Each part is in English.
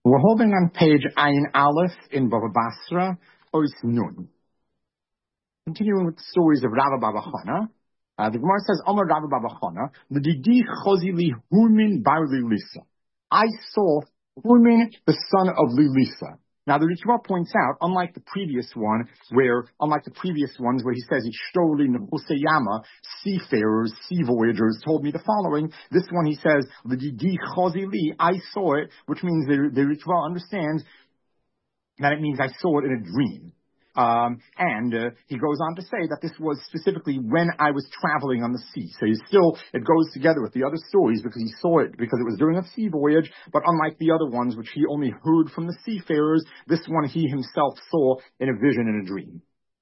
We're holding on page Ayin Aleph in Baba Basra, Ois Nun. Continuing with the stories of Rabba Baba Chana, the Gemara says, Omer Rabba Baba Chana, L'didi chozi li Humin bar Lilisa. I saw Humin, the son of Lilisa. Now the Ritva points out, unlike the previous ones where he says, Ishtoli Nehuseyama, seafarers, sea voyagers told me the following, this one he says, L'didi chozi li, I saw it, which means the Ritva understands that it means I saw it in a dream. And he goes on to say that this was specifically when I was traveling on the sea. So it goes together with the other stories because he saw it because it was during a sea voyage, but unlike the other ones which he only heard from the seafarers, this one he himself saw in a vision in a dream.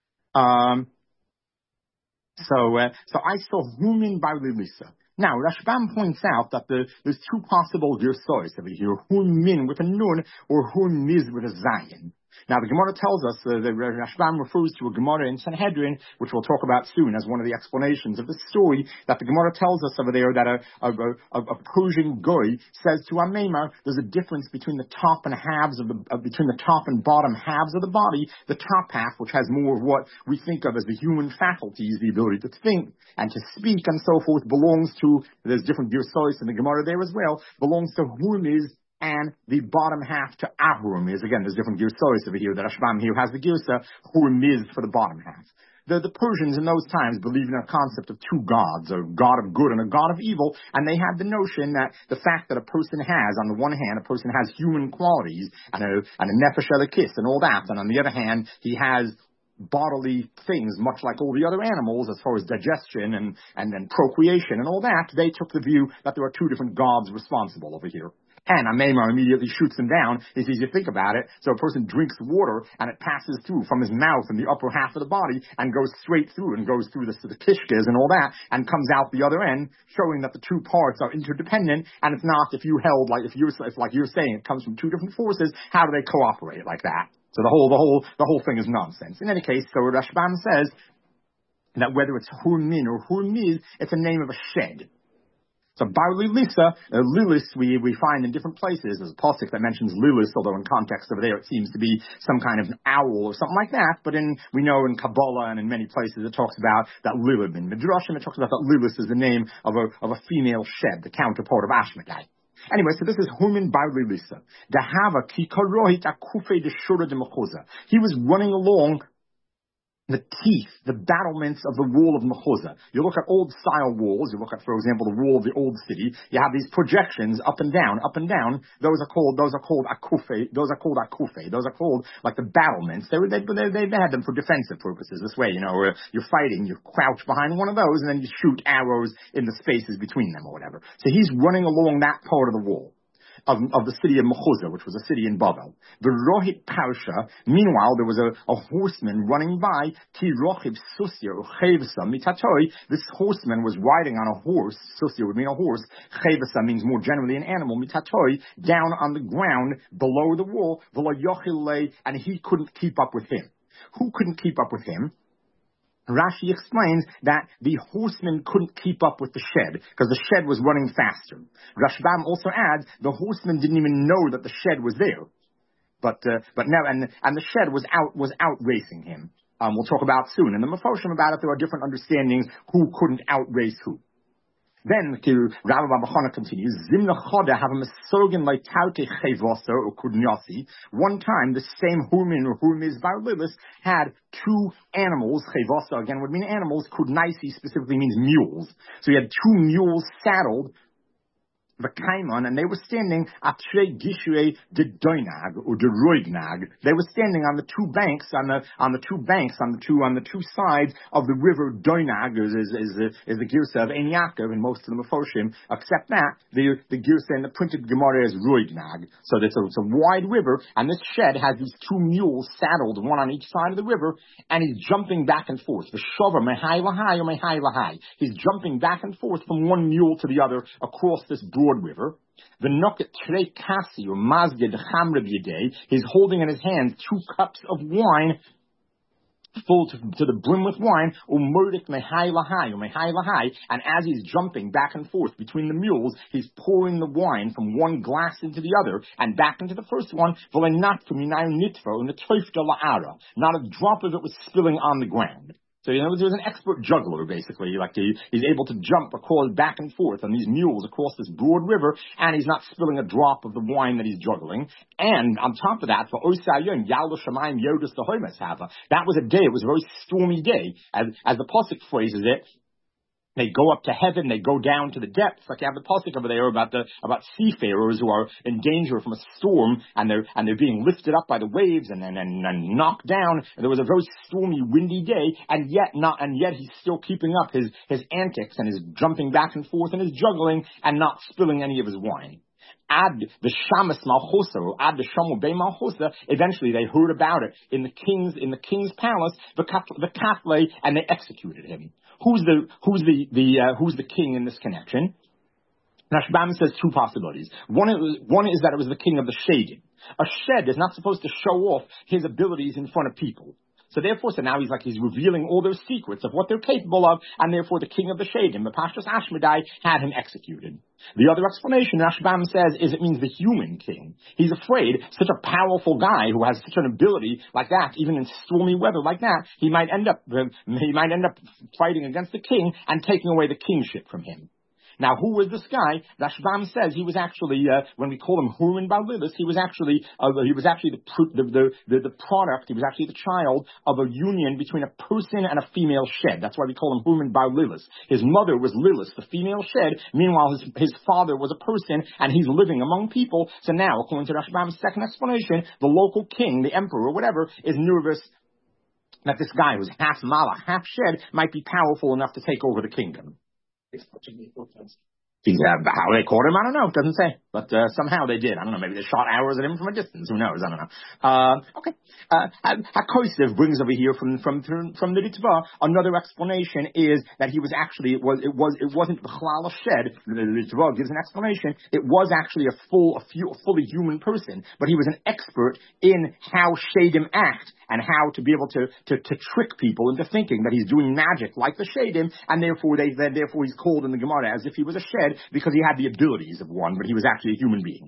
So I saw Humin bar Lilisa. Now, Rashbam points out that there's two possible girsois over here, Humin with a nun or Humiz with a zayin. Now, the Gemara tells us, the Rashbam refers to a Gemara in Sanhedrin, which we'll talk about soon as one of the explanations of the story, that the Gemara tells us over there that a Persian goy says to Amemar, there's a difference between the top and bottom halves of the body. The top half, which has more of what we think of as the human faculties, the ability to think and to speak and so forth, belongs to, there's different girsois in the Gemara there as well, belongs to Humiz, and the bottom half to Ahurim is, again, there's different girsois over here. The Rashbam here has the girsa, Hurim for the bottom half. The Persians in those times believed in a concept of two gods, a god of good and a god of evil, and they had the notion that the fact that a person has, on the one hand, a person has human qualities and a nefesh elokis and all that, and on the other hand, he has bodily things, much like all the other animals, as far as digestion and then procreation and all that, they took the view that there are two different gods responsible over here. And Amemar immediately shoots him down. It's easy to think about it. So a person drinks water and it passes through from his mouth and the upper half of the body and goes straight through and goes through the kishkas and all that and comes out the other end, showing that the two parts are interdependent. And it's not if you're saying it comes from two different forces, how do they cooperate like that? So the whole thing is nonsense. In any case, so Rashbam says that whether it's Hurmin or Hurmiz, it's a name of a shed. So Bar Lilisa, Lilis, we find in different places. There's a pasuk that mentions Lilis, although in context over there it seems to be some kind of an owl or something like that. But we know in Kabbalah and in many places it talks about that Lilib. In Midrashim it talks about that Lilis is the name of a female shed, the counterpart of Ashmedai. Anyway, so this is Humin bar Lilisa. Dahava ki karohit akufe de shura de mechuza. He was running along the teeth, the battlements of the wall of Mechuza. You look at old style walls, you look at, for example, the wall of the old city, you have these projections up and down, those are called akufe, those are called like the battlements. They had them for defensive purposes. This way, you're fighting, you crouch behind one of those and then you shoot arrows in the spaces between them or whatever. So he's running along that part of the wall of the city of Mechuza, which was a city in Babel. The Rohit Parsha, meanwhile, there was a horseman running by, Ki Rochib Susya, Chevasa, Mitatoi. This horseman was riding on a horse, Susya would mean a horse, Chevasa means more generally an animal, Mitatoi, down on the ground below the wall, V'lo Yochile, and he couldn't keep up with him. Who couldn't keep up with him? Rashi explains that the horseman couldn't keep up with the shed because the shed was running faster. Rashbam also adds the horseman didn't even know that the shed was there, but now and the shed was out racing him. We'll talk about soon in the Mefoshim about it. There are different understandings who couldn't outrace who. Then Rabbi Baba Chana continues, Zimna Choda have a mesorgin like Taute Chevasa or Kudnyasi. One time, the same Humin or Humiz bar Lilis had two animals. Chevasa again would mean animals. Kudnyasi specifically means mules. So he had two mules saddled. V'kaimon, and they were standing atre gishre de doinag or de roignag. They were standing on the two banks, on the two sides of the river Doinag is the girsa of Ein Yaakov in most of the Mefoshim, except that the girsa in the printed Gemara is roignag. So it's a wide river, and this shed has these two mules saddled, one on each side of the river, and he's jumping back and forth. The shover mehai lahai or mehai lahai. He's jumping back and forth from one mule to the other across this broad river. The noket trei kasi or mazged chamre b'yedei. He's holding in his hands two cups of wine. full to the brim with wine, umurdik mehai lahai, and as he's jumping back and forth between the mules, he's pouring the wine from one glass into the other and back into the first one, not a drop of it was spilling on the ground. So, he was an expert juggler, basically. Like, he's able to jump back and forth on these mules across this broad river, and he's not spilling a drop of the wine that he's juggling. And on top of that, for Osayim, Yalu Shamayim Yodus the Hoymes Hava, that was a day, it was a very stormy day. As the Pasuk phrases it, they go up to heaven, they go down to the depths. Like you have the pasuk over there about seafarers who are in danger from a storm, and they're being lifted up by the waves and knocked down. And there was a very stormy, windy day, and yet he's still keeping up his antics and his jumping back and forth and his juggling and not spilling any of his wine. Ad the Shamas Malchosa, or Ad the Shamu Be Malchosa, eventually they heard about it in the king's palace, the Katle, and they executed him. Who's the king in this connection? Rashbam says two possibilities. One is that it was the king of the Shadim. A Shed is not supposed to show off his abilities in front of people. So now he's revealing all their secrets of what they're capable of, and therefore the king of the Shadim, the Pashtus Ashmedai, had him executed. The other explanation Rashbam says is it means the human king. He's afraid such a powerful guy who has such an ability like that, even in stormy weather like that, he might end up fighting against the king and taking away the kingship from him. Now, who was this guy? Rashbam says he was actually, when we call him Hurman Bar Lilis, he was actually the product, he was actually the child of a union between a person and a female Shed. That's why we call him Hurman Bar Lilis. His mother was Lilis, the female Shed. Meanwhile, his father was a person, and he's living among people. So now, according to Rashbam's second explanation, the local king, the emperor, or whatever, is nervous that this guy who's half Malach, half Shed, might be powerful enough to take over the kingdom. How they caught him, I don't know. It doesn't say. But somehow they did. I don't know. Maybe they shot arrows at him from a distance. Who knows? I don't know. Okay. HaKosev brings over here from the Ritva another explanation is that he was actually, it wasn't B'chlal Shed. The Ritva gives an explanation. It was actually a fully human person, but he was an expert in how Shadim act and how to be able to trick people into thinking that he's doing magic like the Shadim, and therefore he's called in the Gemara as if he was a Shed because he had the abilities of one, but he was actually a human being.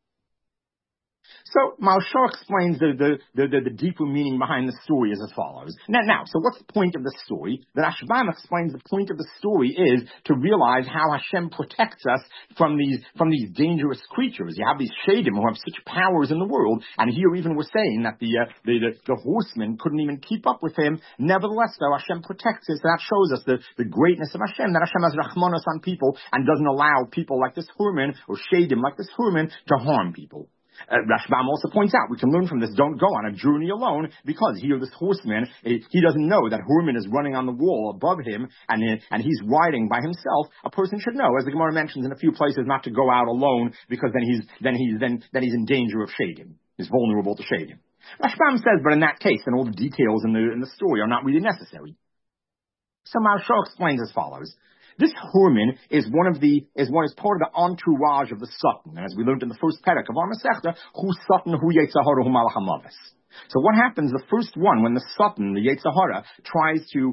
So Maharsha explains the deeper meaning behind the story as follows. Now, so what's the point of the story? The Rashbam explains the point of the story is to realize how Hashem protects us from these dangerous creatures. You have these Shadim who have such powers in the world, and here even we're saying that the horsemen couldn't even keep up with him. Nevertheless, though, Hashem protects us. So that shows us the greatness of Hashem, that Hashem has rachmanos on people and doesn't allow people like this Hurman or Shadim like this Hurman to harm people. Rashbam also points out, we can learn from this, don't go on a journey alone, because here this horseman, he doesn't know that Hurman is running on the wall above him, and he's riding by himself. A person should know, as the Gemara mentions in a few places, not to go out alone, because then he's in danger of Shadim. He's vulnerable to Shadim. Rashbam says, but in that case, then all the details in the story are not really necessary. So Maharsha explains as follows. This Hurman is part of the entourage of the Satan. And as we learned in the first parak of our Masechta, Hu Satan, Hu Yetzirah, Hu Malach HaMavis. So what happens, the first one, when the Satan, the Yetzirah, tries to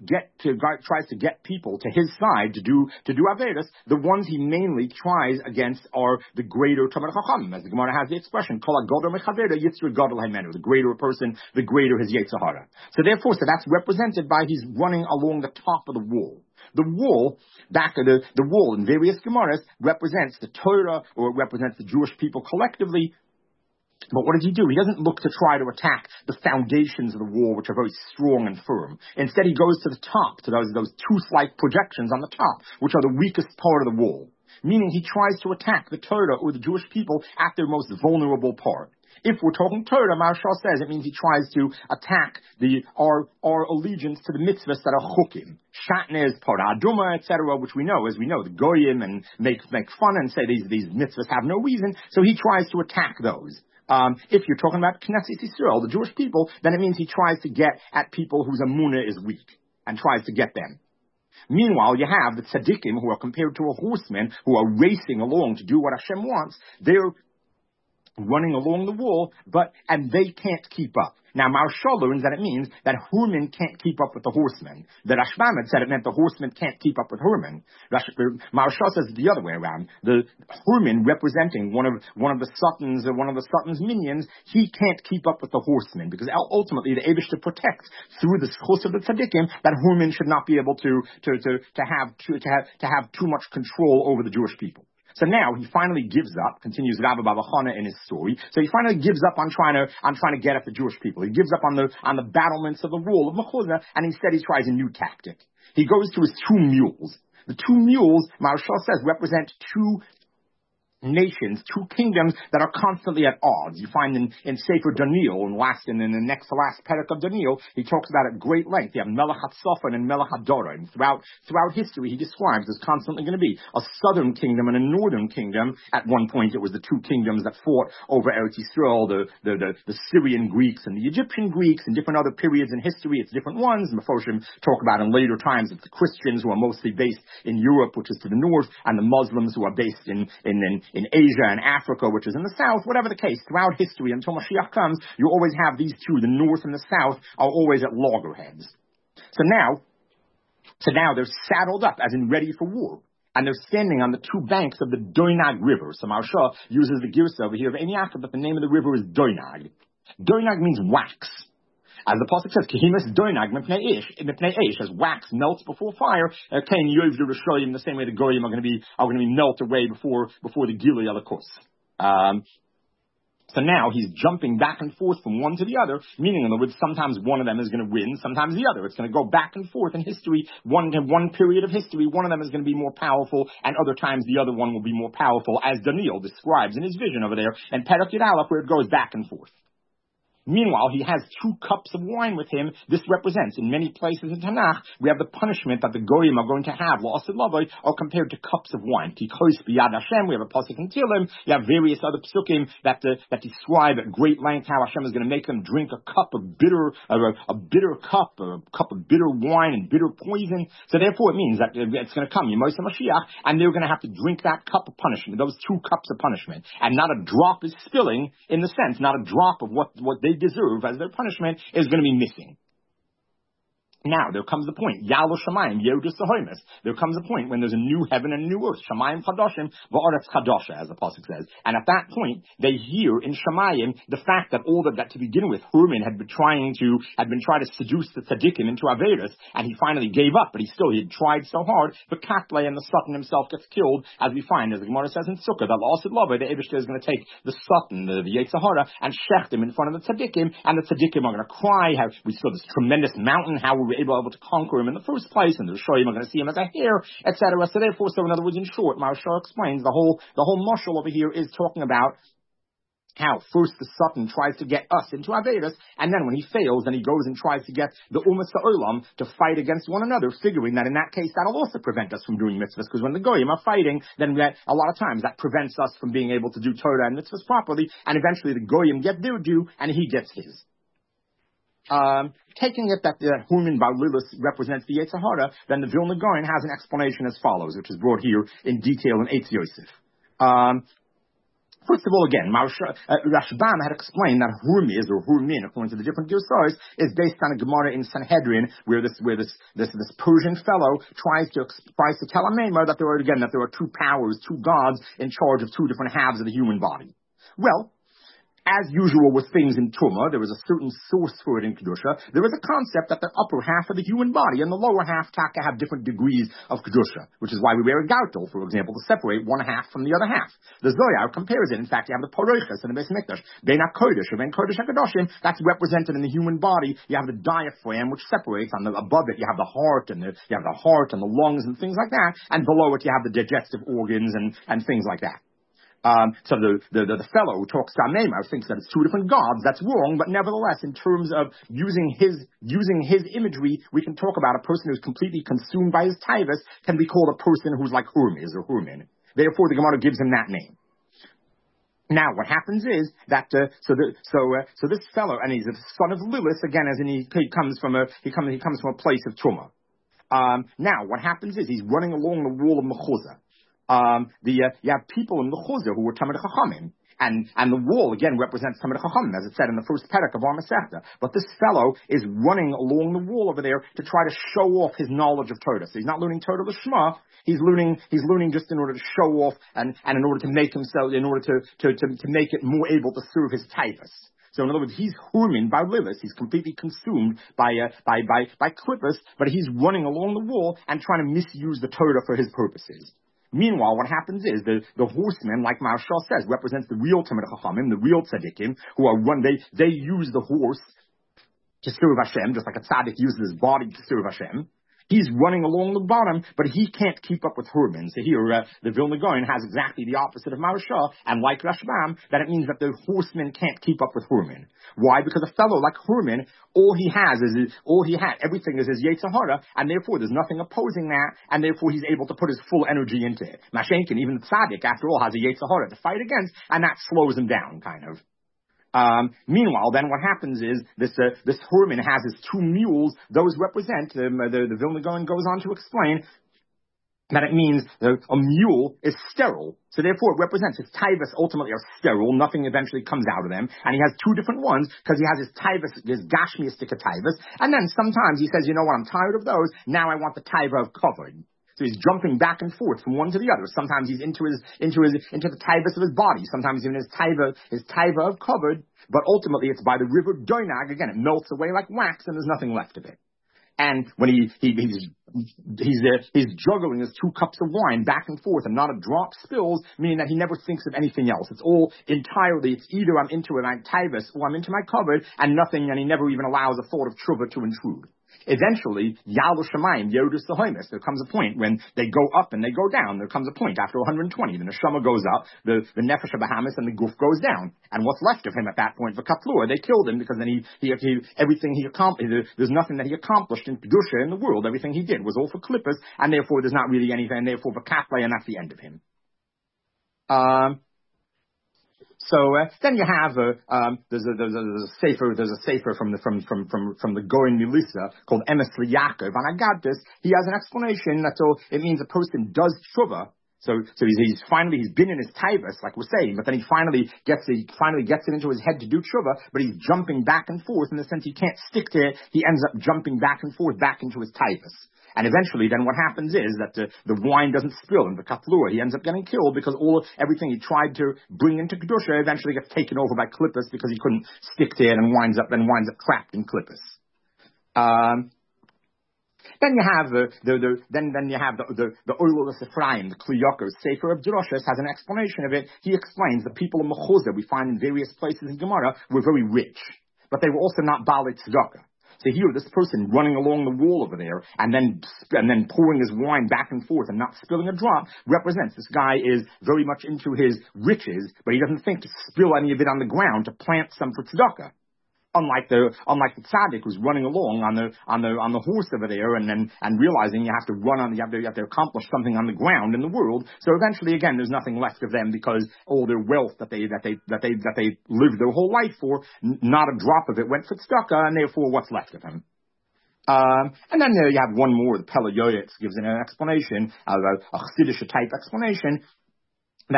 get people to his side to do Averis, the ones he mainly tries against are the greater Tamar Chacham, as the Gemara has the expression, Kol HaGodol Mechavera Yitzir Gadol Haimenu, the greater a person, the greater his Yetzirah. So that's represented by he's running along the top of the wall. The wall, the wall in various Gemaras represents the Torah, or it represents the Jewish people collectively. But what does he do? He doesn't look to try to attack the foundations of the wall, which are very strong and firm. Instead, he goes to the top, to those tooth-like projections on the top, which are the weakest part of the wall. Meaning he tries to attack the Torah or the Jewish people at their most vulnerable part. If we're talking Torah, Maharsha says it means he tries to attack our allegiance to the mitzvahs that are chukim, shatnez, parah aduma, etc., which we know, the goyim, and make fun and say these mitzvahs have no reason. So he tries to attack those. If you're talking about Knesset Yisrael, the Jewish people, then it means he tries to get at people whose emunah is weak and tries to get them. Meanwhile, you have the tzaddikim who are compared to a horseman who are racing along to do what Hashem wants. running along the wall, and they can't keep up. Now, Maharsha learns that it means that Hurman can't keep up with the horsemen. The Rashbam had said it meant the horsemen can't keep up with Hurman. Maharsha says it the other way around. The Hurman, representing one of the Sultan's minions, he can't keep up with the horsemen, because ultimately the Eibush to protect through the schus of the tzaddikim that Hurman should not be able to have too much control over the Jewish people. So now he finally gives up, continues Rabbi Baba Chana in his story. So he finally gives up on trying to get at the Jewish people. He gives up on the battlements of the wall of Mechuzah, and instead he tries a new tactic. He goes to his two mules. The two mules, Maharsha says, represent two nations, two kingdoms that are constantly at odds. You find in Sefer Daniel, in the next to last perek of Daniel, he talks about at great length. You have Melech HaTzafon and Melech HaDora. And throughout history, he describes there's constantly going to be a southern kingdom and a northern kingdom. At one point, it was the two kingdoms that fought over Eretz Yisrael, the Syrian Greeks and the Egyptian Greeks. In different other periods in history, it's different ones. Mephorshim talk about in later times, it's the Christians who are mostly based in Europe, which is to the north, and the Muslims who are based in Asia and Africa, which is in the south. Whatever the case, throughout history, until Mashiach comes, you always have these two, the north and the south, are always at loggerheads. So now they're saddled up, as in ready for war. And they're standing on the two banks of the Doinag River. So Maharsha uses the girsa over here of Eniaka, but the name of the river is Doinag. Doinag means wax. As the pasuk says, "Kehimas doinag mipnei ish," as wax melts before fire. Kain yovdu Rishoyim, the same way the goyim are going to be melt away before the gilui alakos. So now he's jumping back and forth from one to the other, meaning in other words, sometimes one of them is going to win, sometimes the other. It's going to go back and forth in history. One period of history, one of them is going to be more powerful, and other times the other one will be more powerful, as Daniel describes in his vision over there, and Perek Yud Aleph, where it goes back and forth. Meanwhile, he has 2 cups of wine with him. This represents, in many places in Tanakh, we have the punishment that the goyim are going to have, la'asid lavoi, are compared to cups of wine. Kikos biyad Hashem, we have a pasuk in Tehillim. You have various other psukim that describe at great length how Hashem is going to make them drink a cup of bitter cup of bitter wine and bitter poison. So therefore it means that it's going to come, Yemos HaMashiach, and they're going to have to drink that cup of punishment, those 2 cups of punishment. And not a drop is spilling, in the sense, not a drop of what they deserve as their punishment is going to be missing. Now, there comes the point, Yalo Shamayim, Yodus Sahoimus. There comes a point when there's a new heaven and a new earth, Shamayim Chadoshim, Va'aretz Chadosha, as the pasuk says. And at that point, they hear in Shamayim the fact that all that to begin with, Hurman had been trying to seduce the tzaddikim into Averis, and he finally gave up, but he had tried so hard, the Katlei and the Satan himself gets killed, as we find, as the Gemara says in Sukkah, that La'asid Lavoi, the Eibush is going to take the Satan, the Yetzer Hara, and shecht him in front of the tzaddikim, and the tzaddikim are going to cry, how we saw this tremendous mountain, how we were able to conquer him in the first place, and the Rishoyim are going to see him as a hare, etc. So therefore, in other words, in short, Maharsha explains the whole mashal over here is talking about how first the Satan tries to get us into Averis, and then when he fails, then he goes and tries to get the Umas Ha'olam to fight against one another, figuring that in that case that'll also prevent us from doing mitzvahs, because when the Goyim are fighting, then a lot of times that prevents us from being able to do Torah and mitzvahs properly, and eventually the Goyim get their due, and he gets his. Taking it that Hurman Bar Lilus represents the Yetzer Hara, then the Vilna Gaon has an explanation as follows, which is brought here in detail in Eitz Yosef. First of all, again, Rashbam had explained that Hurmiz, or Hurmin, according to the different Girsars, is based on a Gemara in Sanhedrin, where this Persian fellow tries to tell a Maimar that there are 2 powers, 2 gods in charge of 2 different halves of the human body. Well, as usual with things in Tumah, there is a certain source for it in Kedusha. There is a concept that the upper half of the human body and the lower half taka have different degrees of Kedusha, which is why we wear a gartel, for example, to separate one half from the other half. The Zohar compares it. In fact, you have the Porochas and the Beis Mikdash. Bein HaKodesh or Bein Kodesh HaKadoshim, that's represented in the human body. You have the diaphragm, which separates. Above it, you have the heart and the lungs and things like that. And below it, you have the digestive organs and things like that. So the fellow who talks to Maimar thinks that it's 2 different gods. That's wrong, but nevertheless, in terms of using his imagery, we can talk about a person who's completely consumed by his taivas can be called a person who's like Hurmiz or Hurmin. Therefore, the Gemara gives him that name. Now, what happens is that so this fellow, and he's the son of Lilith again, as in he comes from a place of Tumah. Now, what happens is he's running along the wall of Mechuzah. You have people in the Chuzah who were Talmid Chachamim. And the wall, again, represents Talmid Chachamim, as it said in the first parak of our Masechta. But this fellow is running along the wall over there to try to show off his knowledge of Torah. So he's not learning Torah L'Shma. He's learning just in order to show off and in order to make himself, in order to make it more able to serve his taivas. So in other words, he's hurmin by lilis. He's completely consumed by klippus, but he's running along the wall and trying to misuse the Torah for his purposes. Meanwhile, what happens is the horseman, like Maharshal says, represents the real Talmid Chachamim, the real tzaddikim, who are they use the horse to serve Hashem, just like a tzaddik uses his body to serve Hashem. He's running along the bottom, but he can't keep up with Hurman. So here, the Vilna Gaon has exactly the opposite of Maharshal, and like Rashbam, that it means that the horseman can't keep up with Hurman. Why? Because a fellow like Hurman, everything is his Yetzer Hara, and therefore there's nothing opposing that, and therefore he's able to put his full energy into it. Mashenkin, even the tzaddik, after all, has a Yetzer Hara to fight against, and that slows him down, kind of. Meanwhile, then what happens is this Hurman has his two mules. Those represent the Vilna Gaon goes on to explain that it means a mule is sterile. So therefore it represents his taivas ultimately are sterile. Nothing eventually comes out of them. And he has two different ones because he has his taivas, his gashmiistic taivas. And then sometimes he says, you know what, I'm tired of those. Now I want the taiva of covered. So he's jumping back and forth from one to the other. Sometimes he's into the taivas of his body. Sometimes even his taiva of covered. But ultimately it's by the river Doinag. Again, it melts away like wax and there's nothing left of it. And when he's juggling his 2 cups of wine back and forth and not a drop spills, meaning that he never thinks of anything else. It's all entirely, it's either I'm into it, I'm taivas, or I'm into my covered, and nothing, and he never even allows a thought of tshuva to intrude. Eventually, Yalu Shemayim, Yodus Sahoimis, there comes a point when they go up and they go down. There comes a point after 120, the Neshama goes up, the Nefesh Bahamas and the Guf goes down. And what's left of him at that point, the Kaplua, they killed him because then everything he accomplished, there's nothing that he accomplished in Kedusha in the world. Everything he did was all for Klippus, and therefore there's not really anything, and therefore the Kapla, and that's the end of him. So then you have there's a sefer from the Goin Milisa called Emes Yaakov, and I got this. He has an explanation that it means a person does tshuva. So he's been in his taivas, like we're saying, but then he finally gets it into his head to do tshuva, but he's jumping back and forth in the sense he can't stick to it. He ends up jumping back and forth back into his taivas. And eventually, then what happens is that the wine doesn't spill in the kaplua. He ends up getting killed because everything he tried to bring into kedusha eventually gets taken over by klippus because he couldn't stick to it and winds up trapped in klippus. Then you have the Oilus Ephraim, the Kliyokos, Sefer of Droshes has an explanation of it. He explains the people of Mechuzah we find in various places in Gemara were very rich, but they were also not Baalei Tzedakah. So here, this person running along the wall over there and then pouring his wine back and forth and not spilling a drop represents this guy is very much into his riches, but he doesn't think to spill any of it on the ground to plant some for tzedakah. Unlike the tzaddik who's running along on the horse over there and realizing you have to accomplish something on the ground in the world. So eventually, again, there's nothing left of them because all their wealth that they lived their whole life for, not a drop of it went for tzedakah, and therefore what's left of them. And then you have one more. The Pele Yoetz gives an explanation, a Chassidish type explanation. He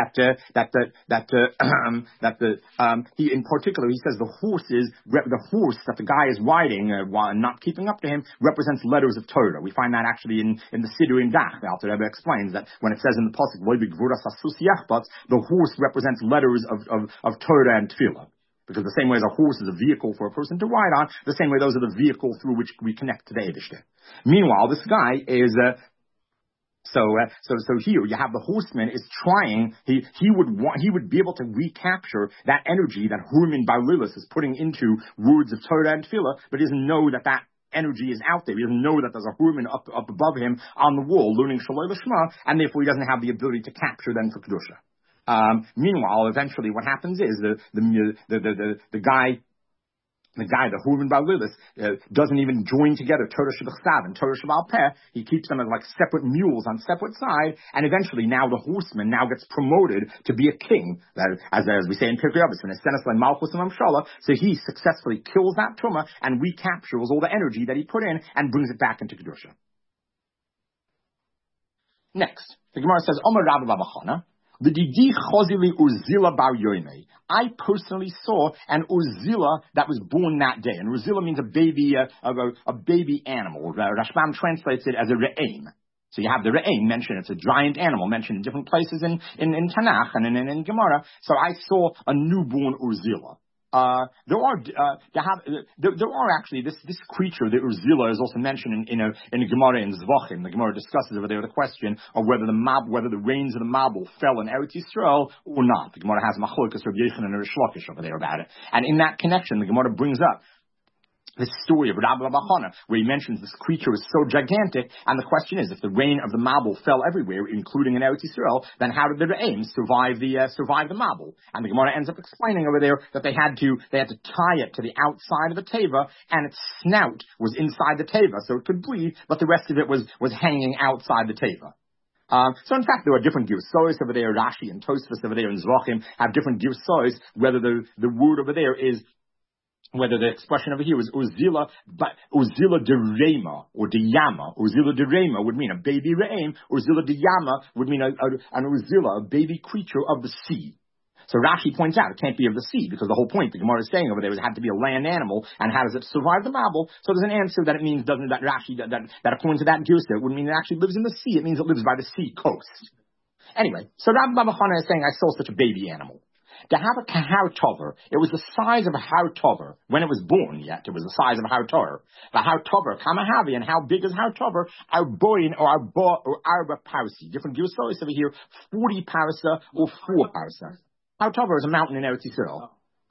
in particular, he says the horse that the guy is riding, while not keeping up to him, represents letters of Torah. We find that actually in the Siddur in Dach. The Alter Rebbe explains that when it says in the pasuk, the horse represents letters of Torah and Tefillah. Because the same way as a horse is a vehicle for a person to ride on, the same way those are the vehicles through which we connect to the Eibishter. Meanwhile, this guy is So here you have the horseman is trying. He would be able to recapture that energy that Hurman Bar Lilis is putting into words of Torah and Tefillah, but he doesn't know that energy is out there. He doesn't know that there's a Hurman up above him on the wall learning Shaloi Lishma, and therefore he doesn't have the ability to capture them for kedusha. Meanwhile, eventually, what happens is the guy, the Hurman Bar Lilis, doesn't even join together Torah Shebachsav and Torah Shebal Peh. He keeps them as like separate mules on separate side, and eventually now the horseman now gets promoted to be a king. As we say in Pirkei Avos, when Esenes Malchus and Mamshala, so he successfully kills that Tumah and recaptures all the energy that he put in and brings it back into Kedusha. Next, the Gemara says, Omer Rabba Babachana, L'didi chozili Uzila bar Yoimei. I personally saw an Uzila that was born that day. And Uzila means a baby animal. Rashbam translates it as a re'em. So you have the re'em mentioned. It's a giant animal mentioned in different places in Tanakh and in Gemara. So I saw a newborn Uzila. There are actually this creature, the Uzila, is also mentioned in a Gemara in Zvachim. The Gemara discusses over there the question of whether the rains of the Mabul fell in Eretz Yisrael or not. The Gemara has Machlokas Rabbi Yochanan and Rish Lakish over there about it. And in that connection, the Gemara brings up this story of Rabbi Babachana, where he mentions this creature is so gigantic, and the question is, if the rain of the Mabul fell everywhere, including in Eretz Yisrael, then how did the Re'im survive the Mabul? And the Gemara ends up explaining over there that they had to tie it to the outside of the teva, and its snout was inside the teva, so it could breathe, but the rest of it was hanging outside the teva. So in fact, there are different girsois over there. Rashi and Tosfos over there in Zvachim have different girsois, whether the word over there is, whether the expression over here is Uzila, but Uzila de Rema or de Yama. Uzila de Rema would mean a baby Re'em. Uzila de Yama would mean an Uzila, a baby creature of the sea. So Rashi points out it can't be of the sea, because the whole point the Gemara is saying over there is it had to be a land animal, and how does it survive the Mabul? So there's an answer that it means that Rashi, that according to that Girsa, it wouldn't mean it actually lives in the sea, it means it lives by the sea coast. Anyway, so Rabbi Babachana is saying, I saw such a baby animal. To have a kahar tover, it was the size of a har tover. When it was born, yet, it was the size of a har tover. The har tover, kamahavi, and how big is har tover? Arboin or arba parsi. Different giusos over here, 40 parsa or 4 parsa. Har tover is a mountain in Eretz Yisrael.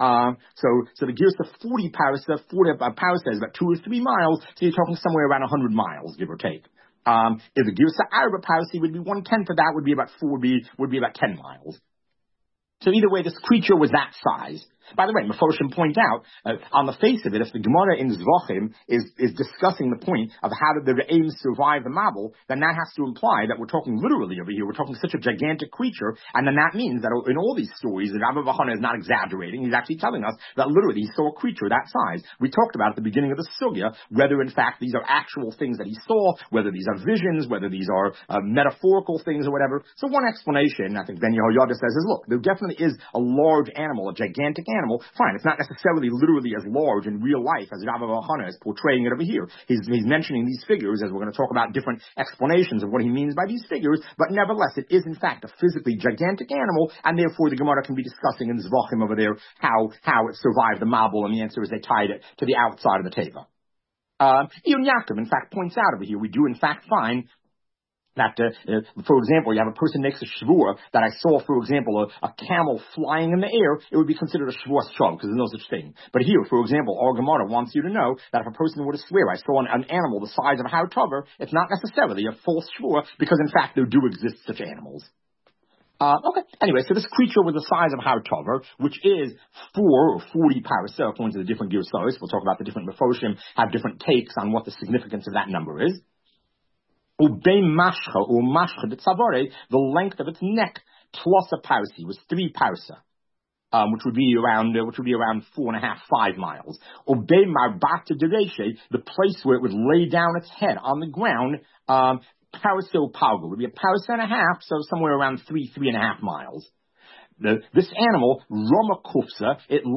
So the gears of 40 parsa is about 2 or 3 miles, so you're talking somewhere around 100 miles, give or take. If the gears of arba parsi would be 1/10 of that, would be about 10 miles. So either way, this creature was that size. By the way, Meforshim point out, on the face of it, if the Gemara in Zvachim is discussing the point of how did the Re'im survive the Mabul, then that has to imply that we're talking literally over here. We're talking such a gigantic creature, and then that means that in all these stories, that Rabbi Babachana is not exaggerating. He's actually telling us that literally he saw a creature that size. We talked about at the beginning of the sugya whether in fact these are actual things that he saw, whether these are visions, whether these are metaphorical things or whatever. So one explanation, I think Ben Yehoyada says, is look, there definitely is a large animal, a gigantic animal. Fine, it's not necessarily literally as large in real life as Rabbi Babachana is portraying it over here. He's mentioning these figures, as we're going to talk about different explanations of what he means by these figures, but nevertheless, it is in fact a physically gigantic animal, and therefore the Gemara can be discussing in Zvachim over there how it survived the Mabul, and the answer is they tied it to the outside of the Teva. Iyun Yaakov, in fact, points out over here, we do in fact find that, for example, you have a person makes a shvua that I saw, for example, a camel flying in the air, it would be considered a shvua shov, because there's no such thing. But here, for example, our Gemara wants you to know that if a person were to swear, I saw an animal the size of a har tover, it's not necessarily a false shvua, because in fact there do exist such animals. Okay. Anyway, so this creature was the size of har tover, which is 4 or 40 parasa, according to the different girsos. We'll talk about the different mefoshim, have different takes on what the significance of that number is. Ubei mashcha or mashcha de tzavore, the length of its neck plus a parsi was 3 parsa, which would be around 4.5, 5 miles. Ubei marbata dereshe, the place where it would lay down its head on the ground, parsa palgo would be a parsa and a half, so somewhere around 3.5 miles. This animal, Roma Kufsa,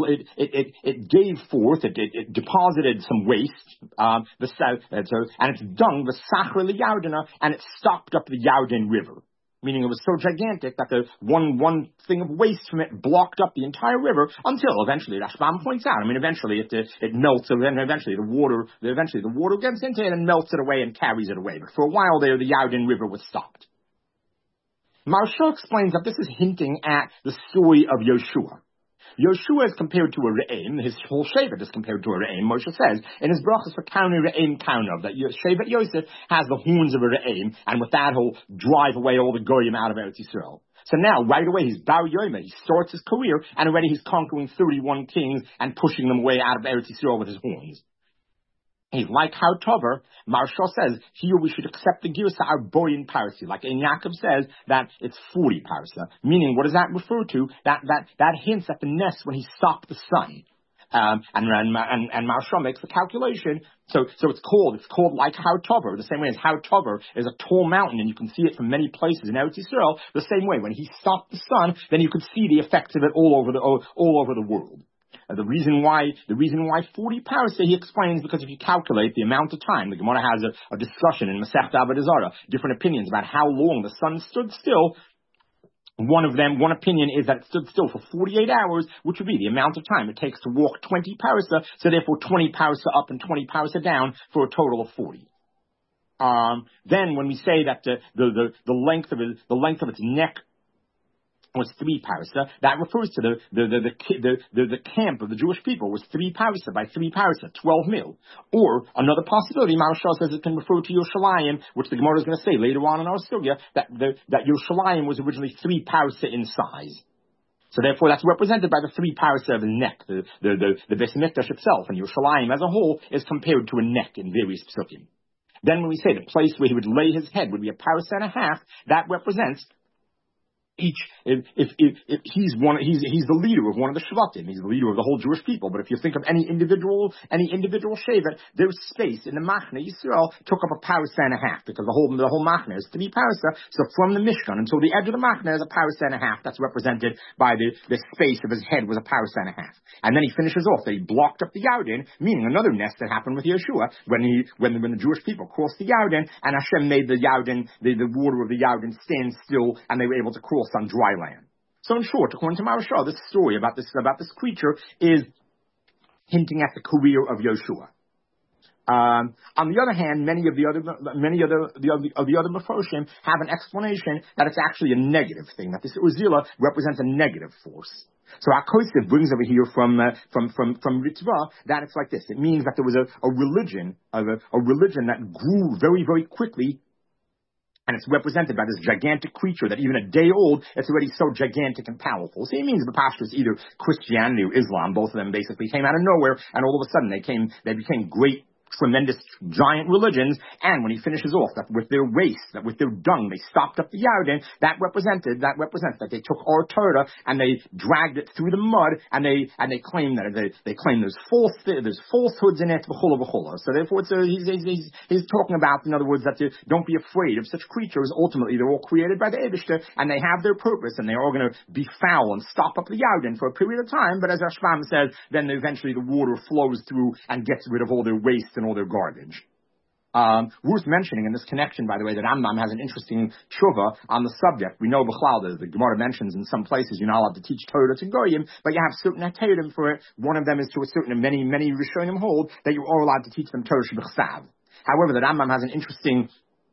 it gave forth, it deposited some waste, and its dung, the Sachra Yardana, and it stopped up the Yarden River. Meaning it was so gigantic that the one thing of waste from it blocked up the entire river until eventually, Rashbam points out, eventually it melts, and then eventually the water gets into it and melts it away and carries it away. But for a while there, the Yarden River was stopped. Maharsha explains that this is hinting at the story of Yoshua. Yoshua is compared to a Re'em. His whole Shevet is compared to a Re'em. Moshe says in his brachas for Kauni Re'em Kaunov that Shevet Yosef has the horns of a Re'em, and with that he'll drive away all the Goyim out of Eretz Yisrael. So now, right away, he's Bar Yoimeh. He starts his career, and already he's conquering 31 kings and pushing them away out of Eretz Yisrael with his horns. Like how Tover, Maharsha says, here we should accept the Girsa Arboin Parsi. Like Ein Yaakov says, that it's 40 Parsa. Meaning, what does that refer to? That hints at the nest when he stopped the sun. And Maharsha makes the calculation. So it's called like Har Tover, the same way as Har Tover is a tall mountain, and you can see it from many places in Eretz Yisrael. The same way, when he stopped the sun, then you could see the effects of it all over the world. The reason why 40 parasa, he explains, because if you calculate the amount of time, the Gemara has a discussion in Masechta Avodah Zarah, different opinions about how long the sun stood still. One opinion is that it stood still for 48 hours, which would be the amount of time it takes to walk 20 parasa, so therefore 20 parasa up and 20 parasa down for a total of 40. Then when we say that the length of its neck was 3 parasa, that refers to the camp of the Jewish people was 3 parasa by 3 parasa, 12 mil. Or another possibility, Maharsha says it can refer to Yerushalayim, which the Gemara is going to say later on in our sugya, that Yerushalayim was originally 3 parasa in size. So therefore, that's represented by the 3 parasa of the neck, the Beis Hamikdash itself, and Yerushalayim as a whole is compared to a neck in various psukim. Then when we say the place where he would lay his head would be a parasa and a half, that represents if he's the leader of one of the Shvatim, he's the leader of the whole Jewish people. But if you think of any individual Shevet, their space in the Machne Yisrael took up a parasa and a half, because the whole Machne is 3 parasa. So from the Mishkan until the edge of the Machne is a parasa and a half. That's represented by the space of his head was a parasa and a half. And then he finishes off that he blocked up the Yarden, meaning another nest that happened with Yeshua when the Jewish people crossed the Yarden, and Hashem made the Yarden, the water of the Yarden stand still, and they were able to cross on dry land. So in short, according to Maharsha, this story about this creature is hinting at the career of Yeshua. On the other hand, many of the other Mefarshim have an explanation that it's actually a negative thing, that this Uzziah represents a negative force. So Akosif brings over here from Ritva that it's like this. It means that there was a religion that grew very, very quickly. And it's represented by this gigantic creature that even a day old, it's already so gigantic and powerful. So it means the pastors, either Christianity or Islam, both of them basically came out of nowhere, and all of a sudden they became great, tremendous, giant religions. And when he finishes off, that with their waste, that with their dung, they stopped up the Yarden, that represents that they took our Torah and they dragged it through the mud, and they claim that they claim there's falsehoods in it, v'chula. So therefore, he's talking about, in other words, that don't be afraid of such creatures. Ultimately, they're all created by the Eibishter, and they have their purpose, and they are going to be foul and stop up the Yarden for a period of time. But as Rashbam says, then eventually the water flows through and gets rid of all their waste and all their garbage. Worth mentioning in this connection, by the way, that Rambam has an interesting tshuva on the subject. We know B'chlal, the Gemara mentions in some places you're not allowed to teach Torah to Goyim, but you have certain heterim for it. One of them is to a certain, many Rishonim hold that you are allowed to teach them Torah Shebechsav. However, the Rambam has an interesting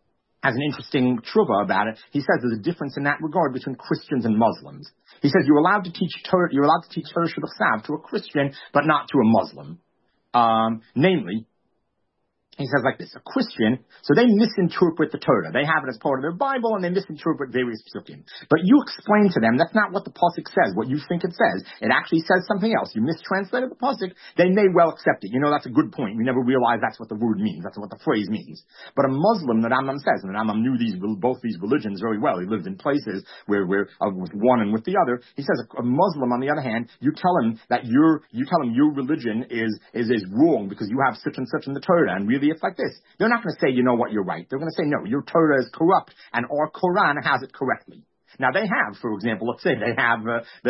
tshuva about it. He says there's a difference in that regard between Christians and Muslims. He says you're allowed to teach Torah Shebechsav to a Christian, but not to a Muslim. Namely, he says like this, a Christian, so they misinterpret the Torah. They have it as part of their Bible, and they misinterpret various psukim. But you explain to them, that's not what the pasuk says, what you think it says. It actually says something else. You mistranslated the pasuk, they may well accept it. You know, that's a good point. We never realized that's what the word means. That's what the phrase means. But a Muslim, the Rambam says, and the Rambam knew both these religions very well. He lived in places where with one and with the other. He says a Muslim, on the other hand, you tell him your religion is wrong because you have such and such in the Torah, and really it's like this. They're not going to say, you know what, you're right. They're going to say, no, your Torah is corrupt, and our Quran has it correctly. Now they have, for example, let's say they have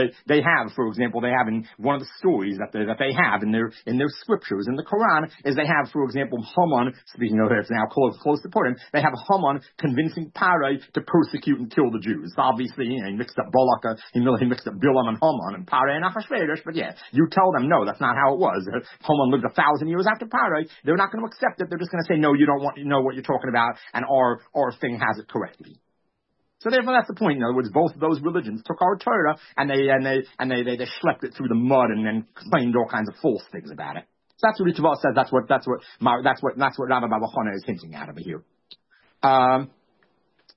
in one of the stories that they have in their scriptures in the Quran is they have, for example, Haman, speaking of it, it's now close to Purim, they have Haman convincing Parai to persecute and kill the Jews. So obviously, he mixed up Balak, he mixed up Bilam and Haman and Parai and Achashverosh, but yeah, you tell them, no, that's not how it was. Haman lived 1,000 years after Parai. They're not going to accept it. They're just going to say, no, you don't know what you're talking about, and our thing has it correctly. So therefore, that's the point. In other words, both of those religions took our Torah and they schlepped it through the mud and then claimed all kinds of false things about it. So that's what Ritva says. That's what Rabbi Baba Chana is hinting at over here.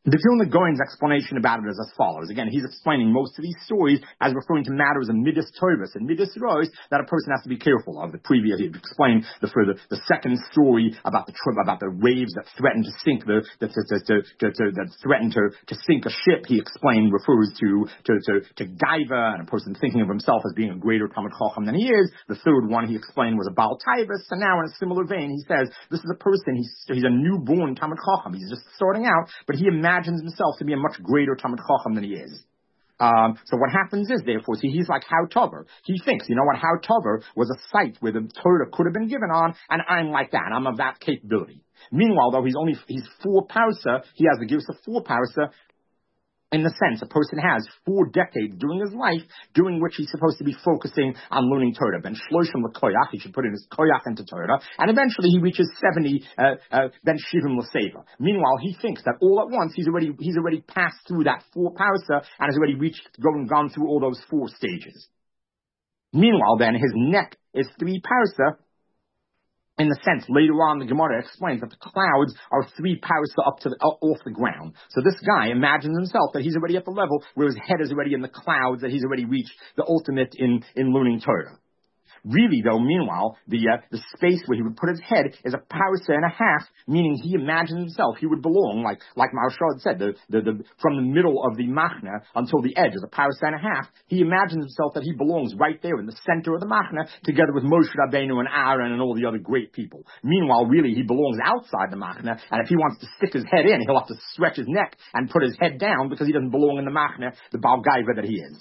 The Vilna Gaon's explanation about it is as follows. Again, he's explaining most of these stories as referring to matters of Midas Tovus and Midas Rois that a person has to be careful of. The previous, he explained the second story about the waves that threaten to sink that threaten to sink a ship. He explained refers to Gaiva and a person thinking of himself as being a greater Talmid Chacham than he is. The third one he explained was a Baal Taivas. And now in a similar vein, he says this is a person. He's a newborn Talmid Chacham. He's just starting out, but he imagines himself to be a much greater Talmid Chacham than he is. So what happens is, therefore, he's like How Tover. He thinks, How Tover was a site where the Torah could have been given on, and I'm like that. I'm of that capability. Meanwhile, though, he's 4 parsa, he has the gifts of 4 parsa, in the sense, a person has 4 decades during his life, during which he's supposed to be focusing on learning Torah. Ben Shloshim l'koyach, he should put in his koyach into Torah, and eventually he reaches 70, Ben Shivim l'seva. Meanwhile, he thinks that all at once he's already passed through that 4 parsa and has already gone through all those 4 stages. Meanwhile, then, his neck is 3 parsa. In the sense, later on, the Gemara explains that the clouds are 3 parsa off the ground. So this guy imagines himself that he's already at the level where his head is already in the clouds, that he's already reached the ultimate in learning Torah. Really, though, meanwhile, the space where he would put his head is a parsa and a half, meaning he imagines himself he would belong, like Maharshal said, from the middle of the machna until the edge is a parsa and a half. He imagines himself that he belongs right there in the center of the machna, together with Moshe Rabbeinu and Aaron and all the other great people. Meanwhile, really, he belongs outside the machna, and if he wants to stick his head in, he'll have to stretch his neck and put his head down because he doesn't belong in the machna, the Baal Gaiva that he is.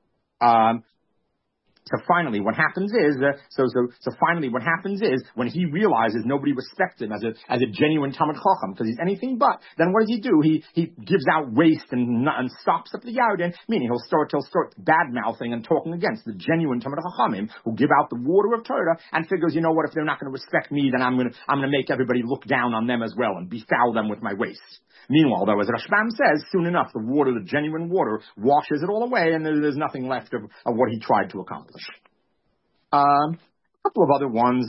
So finally, what happens is, when he realizes nobody respects him as a genuine Talmid Chacham, because he's anything but, then what does he do? He gives out waste and stops up the Yarden, meaning he'll start bad-mouthing and talking against the genuine Talmid Chachamim who give out the water of Torah and figures, what, if they're not going to respect me, then I'm going to make everybody look down on them as well and befoul them with my waste. Meanwhile, though, as Rashbam says, soon enough, the genuine water, washes it all away, and there's nothing left of what he tried to accomplish. A couple of other ones.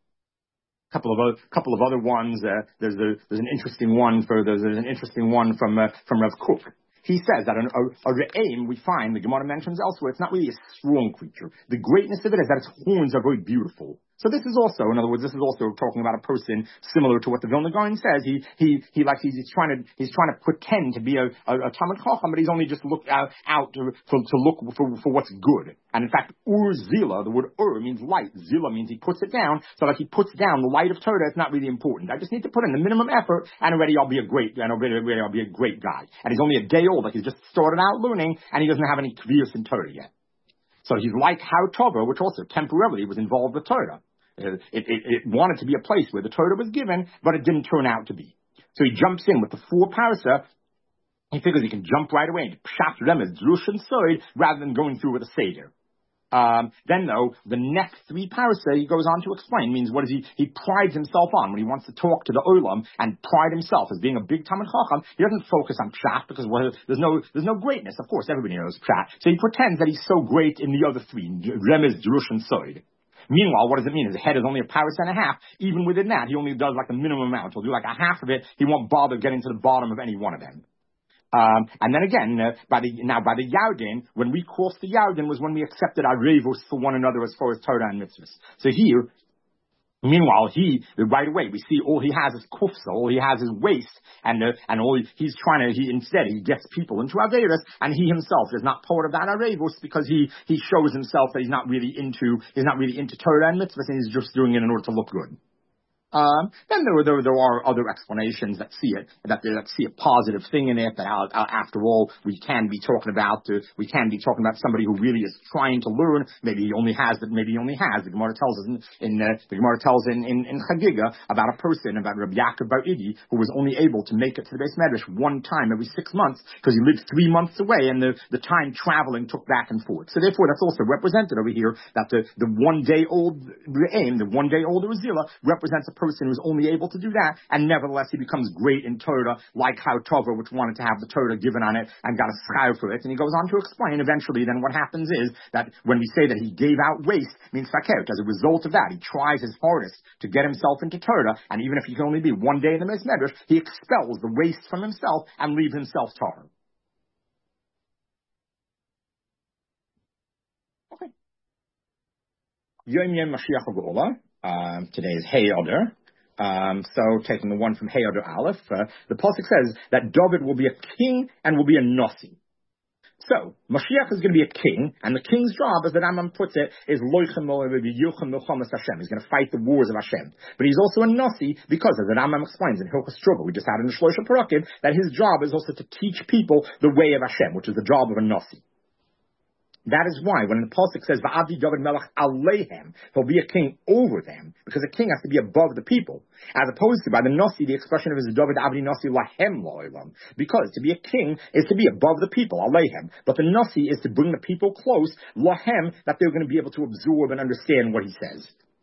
There's an interesting one from Rav Kook. He says that a re'em, we find, the Gemara mentions elsewhere, it's not really a strong creature. The greatness of it is that its horns are very beautiful. So this is also, in other words, talking about a person similar to what the Vilna Gaon says. He's trying to pretend to be a Talmid Chacham, but he's only just look out to look for what's good. And in fact, Zila, the word means light. Zila means he puts it down. So like he puts down the light of Torah, it's not really important. I just need to put in the minimum effort, and already I'll be a great guy. And he's only a day old, like he's just started out learning, and he doesn't have any kviyus in Torah yet. So he's like How Tover, which also temporarily was involved with Torah. It wanted to be a place where the Torah was given, but it didn't turn out to be. So he jumps in with the 4 parsa. He figures he can jump right away into Pshat Remez, Drush and Soid, rather than going through with a Seder. Then, though, the next 3 parsa he goes on to explain means what is he prides himself on when he wants to talk to the Olam and pride himself as being a big Talmid Chacham. He doesn't focus on Pshat because there's no greatness. Of course, everybody knows Pshat. So he pretends that he's so great in the other 3, Remez, Drush, and Soid. Meanwhile, what does it mean? His head is only a parsa and a half. Even within that, he only does like the minimum amount. He'll do like a half of it. He won't bother getting to the bottom of any one of them. And then again, by the Yarden, when we crossed the Yarden was when we accepted our revos for one another as far as Torah and mitzvahs. So here, meanwhile, right away, we see all he has is kufsa, all he has is waste, and all instead he gets people into Averis, and he himself is not part of that Arevos because he shows himself that he's not really into Torah and mitzvahs, and he's just doing it in order to look good. Then there are other explanations that see a positive thing in it, that after all, we can be talking about somebody who really is trying to learn. Maybe he only has. The Gemara tells us in Chagiga about a person, about Rabbi Yaakov Bar Idi, who was only able to make it to the Beis Medrash one time every 6 months because he lived 3 months away, and the time traveling took back and forth. So therefore, that's also represented over here, that the 1 day old Re'em, the 1 day old Uzziah, represents a person person who's only able to do that, and nevertheless he becomes great in Torah, like how Tova, which wanted to have the Torah given on it and got a schar for it. And he goes on to explain eventually then what happens is that when we say that he gave out waste, means fakert. As a result of that, he tries his hardest to get himself into Torah, and even if he can only be one day in the Beis Medrash, he expels the waste from himself and leaves himself Torah. Okay. Yom Yom Mashiach Geula. Today is Hey Oder. So taking the one from Hey Oder Aleph, the pasuk says that David will be a king and will be a nasi. So Mashiach is going to be a king, and the king's job, as the Rambam puts it, is loichem milchamas Hashem. He's going to fight the wars of Hashem. But he's also a nasi because, as the Rambam explains in Hilchos Truma, we just had in the Shlosh Parakim, that his job is also to teach people the way of Hashem, which is the job of a nasi. That is why when the pasuk says Va'avdi David Melech Aleihem, he'll be a king over them, because a king has to be above the people, as opposed to by the Nasi, the expression of his David Avdi Nasi Lahem Lo'ilam, because to be a king is to be above the people, Aleihem, but the Nasi is to bring the people close, Lahem, that they're going to be able to absorb and understand what he says.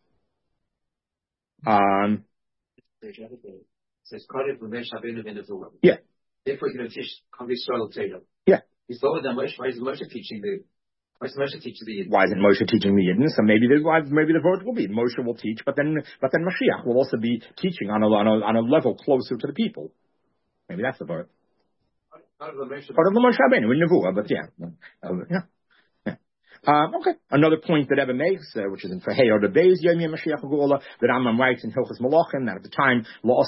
Yeah. Therefore, he's going to teach Israel Torah. Yeah. He's lower than Moshe. Why is Moshe teaching the? Why is Moshe teaching the Yidden? Why isn't Moshe teaching the Yidden? So maybe the word will be Moshe will teach, but then Mashiach will also be teaching on a level closer to the people. Maybe that's the word. Part of the Moshe Rabbeinu in Nevuah, but yeah. Okay. Another point that Rebbe makes, which is in Hey Oder Beis Yom Yom Mashiach Geula, that Rambam writes in Hilchos Malachim that at the time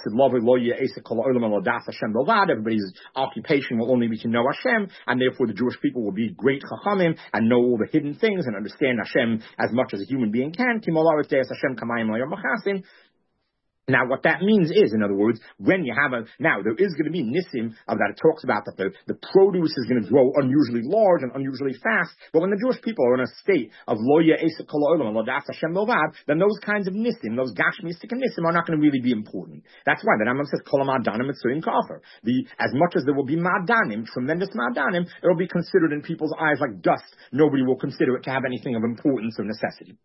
everybody's occupation will only be to know Hashem, and therefore the Jewish people will be great chachamim and know all the hidden things and understand Hashem as much as a human being can. Now, what that means is, in other words, when you have now there is going to be nisim of that. It talks about that the produce is going to grow unusually large and unusually fast. But when the Jewish people are in a state of loya esek kol ha'olam and lodas Hashem milvad, then those kinds of nisim, those gashmistic nisim, are not going to really be important. That's why the Rambam says kol ma'adanim mitzuyim ka'afer. As much as there will be ma'adanim, tremendous ma'adanim, it will be considered in people's eyes like dust. Nobody will consider it to have anything of importance or necessity.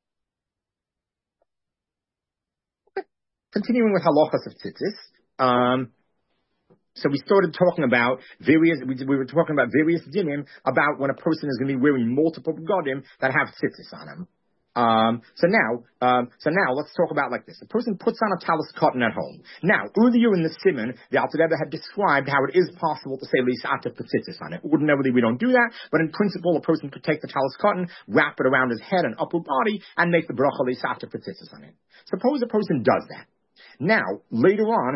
Continuing with halachas of tzitzis, so we started talking about we were talking about various dinim about when a person is going to be wearing multiple begadim that have tzitzis on them. So now let's talk about like this. A person puts on a talis cotton at home. Now, earlier in the Siman, the Alter Rebbe had described how it is possible to say lisata tzitzis on it. Ordinarily, we don't do that, but in principle, a person could take the talis cotton, wrap it around his head and upper body, and make the bracha lisata tzitzis on it. Suppose a person does that. Now, later on,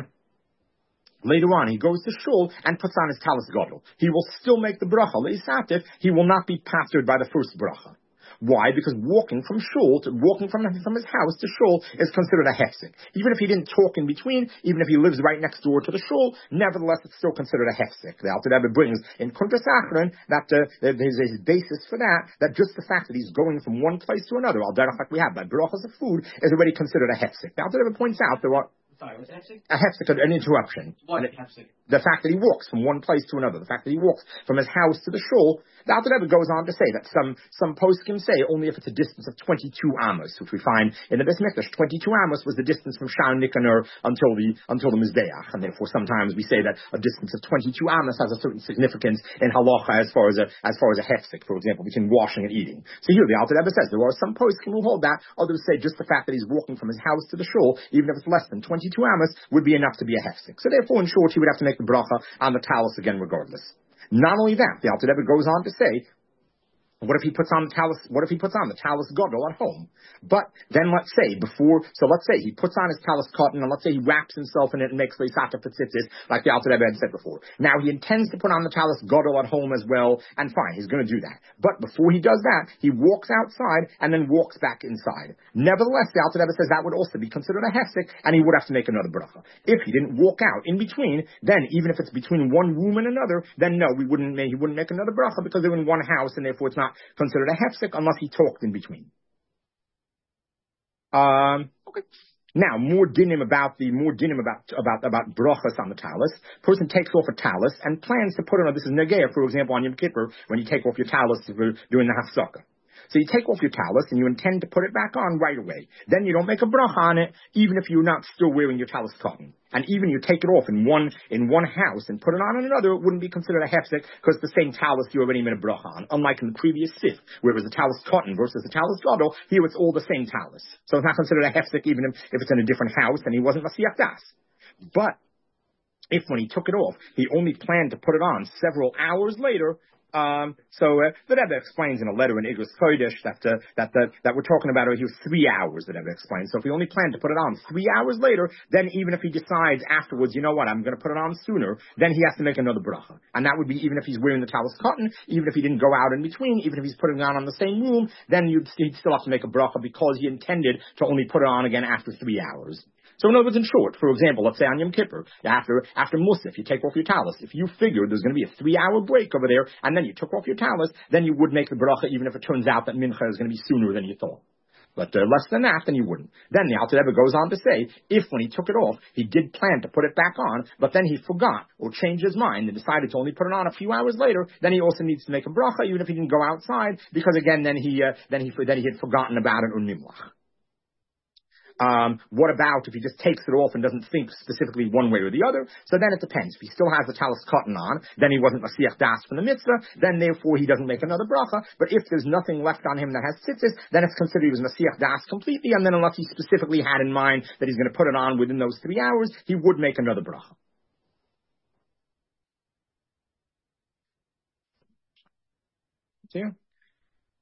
he goes to shul and puts on his talis gadol. He will still make the bracha leisatif. He will not be pastured by the first bracha. Why? Because walking from his house to shul is considered a hefsek. Even if he didn't talk in between, even if he lives right next door to the shul, nevertheless it's still considered a hefsek. The Alter Rebbe brings in Kuntres Achron that there's a basis for that just the fact that he's going from one place to another, al derech like we have by brachas of food, is already considered a hefsek. The Alter Rebbe points out there are a hefsek, an interruption. What hefsek? The fact that he walks from one place to another, the fact that he walks from his house to the shul, the Alter Rebbe goes on to say that some poskim say only if it's a distance of 22 amos, which we find in the Beis Mikdash. 22 amos was the distance from Sha'ar Nikanor until the Mizbeach, and therefore sometimes we say that a distance of 22 amos has a certain significance in halacha as far as a hefsek, for example, between washing and eating. So here the Alter Rebbe says there are some poskim who hold that, others say just the fact that he's walking from his house to the shul, even if it's less than 22 amos, would be enough to be a hefsek. So therefore, in short, he would have to make the bracha on the talis again regardless. Not only that, the Alter Rebbe goes on to say, what if he puts on the talis gadol at home? But then let's say he puts on his talis cotton, and let's say he wraps himself in it and makes leisata tzitzis, like the Alter Rebbe had said before. Now he intends to put on the talis gadol at home as well, and fine, he's going to do that. But before he does that, he walks outside and then walks back inside. Nevertheless, the Alter Rebbe says that would also be considered a hefsek, and he would have to make another bracha. If he didn't walk out in between, then even if it's between one room and another, then no, he wouldn't make another bracha because they're in one house, and therefore it's not considered a hefsek unless he talked in between. Okay. Now, more dinim about brachas on the talis. Person takes off a talis and plans to put on. This is negeah, for example, on Yom Kippur when you take off your talis for doing the hafsaka. So you take off your talus and you intend to put it back on right away. Then you don't make a bracha on it, even if you're not still wearing your talus cotton. And even you take it off in one house and put it on in another, it wouldn't be considered a hefsek because it's the same talus you already made a bracha on. Unlike in the previous sif, where it was a talus cotton versus a talus gadol, here it's all the same talus. So it's not considered a hefsek even if it's in a different house and he wasn't Masiach Das. But if when he took it off, he only planned to put it on several hours later, the Rebbe explains in a letter in Igros Kodesh that we're talking about here 3 hours, the Rebbe explains. So if he only planned to put it on 3 hours later, then even if he decides afterwards, you know what, I'm going to put it on sooner, then he has to make another bracha. And that would be even if he's wearing the talus cotton, even if he didn't go out in between, even if he's putting it on the same room, then he'd still have to make a bracha because he intended to only put it on again after 3 hours. So in other words, in short, for example, let's say on Yom Kippur, after Musaf, you take off your talus. If you figured there's going to be a 3-hour break over there, and then you took off your talus, then you would make the bracha even if it turns out that Mincha is going to be sooner than you thought. But less than that, then you wouldn't. Then the Alter Rebbe goes on to say, if when he took it off, he did plan to put it back on, but then he forgot or changed his mind and decided to only put it on a few hours later, then he also needs to make a bracha even if he didn't go outside, because again, then he had forgotten about it or nimlach. What about if he just takes it off and doesn't think specifically one way or the other? So then it depends. If he still has the talus cotton on, then he wasn't Masiach Das from the mitzvah, then therefore he doesn't make another bracha. But if there's nothing left on him that has tzitzis, then it's considered he was Masiach Das completely, and then unless he specifically had in mind that he's going to put it on within those 3 hours, he would make another bracha. See?